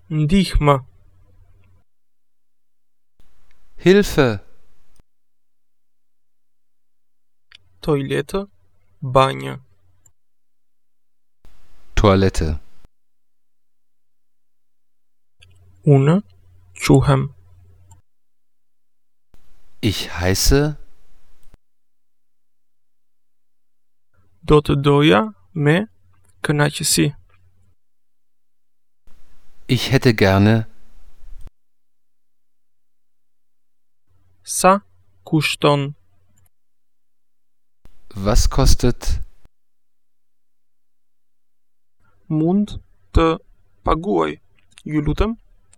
Ndihma. Hilfe! Toileta, banha. Toilette. Unë quhem. Ich heiße. Do të doja me kënaqësi. Ich hätte gerne. Sa kushton? Was kostet? Mund të paguaj, ju lutem?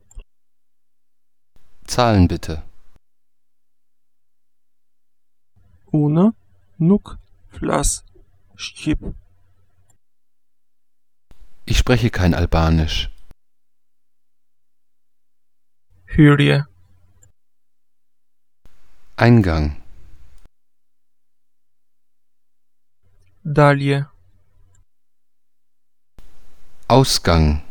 Zahlen bitte. Unë nuk flas shqip. Ich spreche kein Albanisch. Hyrje. Eingang. Dalje. Ausgang.